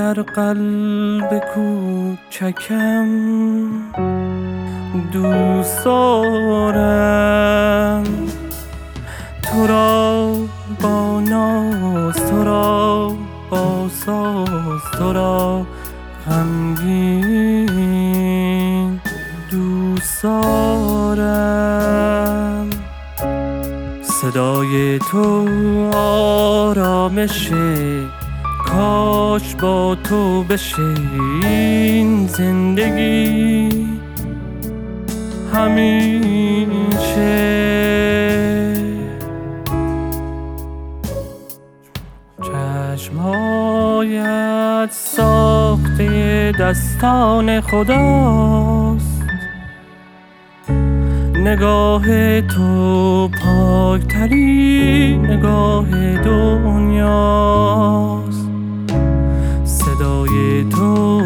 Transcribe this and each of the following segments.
در قلب کوچکم دوست دارم، تو را با ناز، تو را با ساز، تو را غمگین دوست دارم. صدای تو آرامشه، کاش با تو بشه این زندگی همیشه. چشمهایت ساخته دستان خداست، نگاه تو پاکترین نگاه دنیاست. صدای تو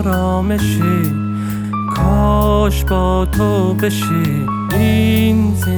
آرامشه، کاش با تو بشه این زندگی